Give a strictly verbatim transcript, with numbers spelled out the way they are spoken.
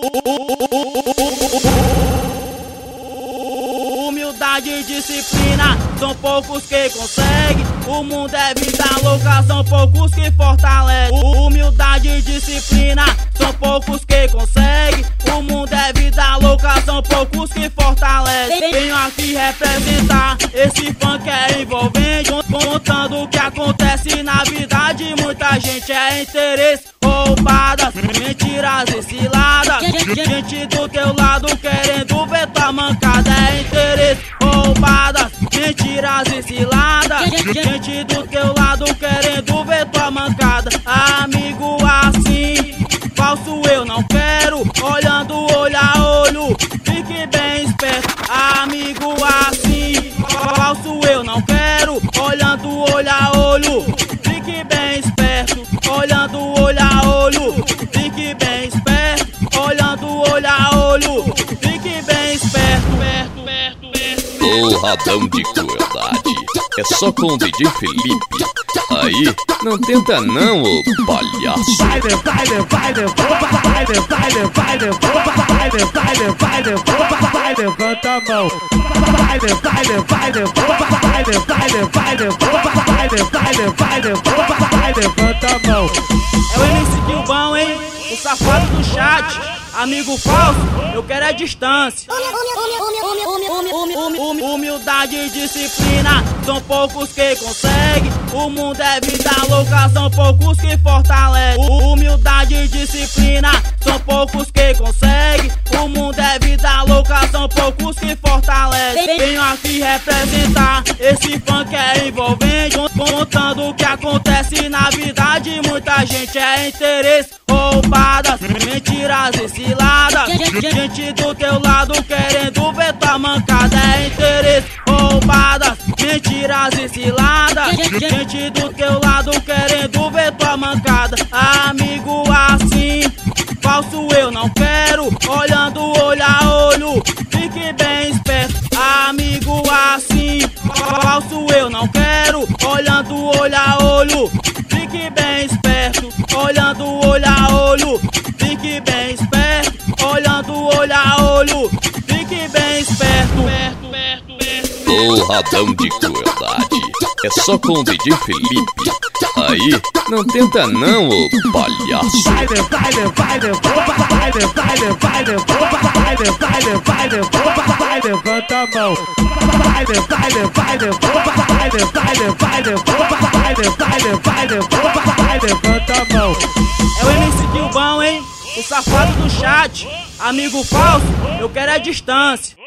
Humildade e disciplina são poucos que conseguem. O mundo é vida louca, são poucos que fortalecem. Humildade e disciplina são poucos que conseguem. O mundo é vida louca, são poucos que fortalecem. Venho aqui representar esse funk é envolvente, contando o que acontece na vida de muita gente. É interesse, roubadas, mentiras e ciladas. Gente do teu lado querendo ver tua mancada. É interesse, roubadas, mentiras e ciladas. Gente do teu lado querendo ver tua mancada. Amigo assim, falso eu não quero. Olhando olho a olho, fique bem esperto. Amigo assim, falso eu não quero. Olhando olho a olho, fique bem esperto. Olhando olho a olho, fique bem esperto. Olhando olho a olho, fique bem esperto. Porradão de crueldade, é só com o D J Felipe. Aí, não tenta não, ô palhaço. Vai, vai, vai, vai, vai, vai, vai, vai, vai, vai, vai, levanta a mão. Vai, vai, vai, vai, vai, vai, vai, vai, vai, vai, levanta a mão. É o M C Dilbão, hein? O safado do chat. Amigo falso, eu quero é distância. Humildade e disciplina são poucos que conseguem. O mundo é vida louca, são poucos que fortalecem. Humildade e disciplina são poucos que conseguem. O mundo é vida louca, são poucos que fortalecem. Venho aqui representar esse funk é envolvente, contando o que acontece na vida de muita gente. É interesse, roubadas, mentiras e ciladas. Gente do teu lado querendo ver tua mancada. É interesse, roubadas, mentiras e ciladas. Gente do teu lado querendo ver tua mancada. Amigo assim, falso eu não quero. Olhando olho a olho, fique bem esperto. Amigo assim, falso eu não quero. Olhando olho a olho, fique bem esperto. Olhando olho a olho, fique bem esperto. Olhando olho a olho, fique bem esperto. Porradão de crueldade, é só com o D J Felipe. Aí, não tenta não, ô palhaço. Vai, vai, vai, vai, vai, vai, vai, vai, vai, levanta a mão. Vai, vai, vai, vai, vai, vai, vai, levanta a mão. É o M C Dilbão, hein? O safado do chat. Amigo falso, eu quero é distância.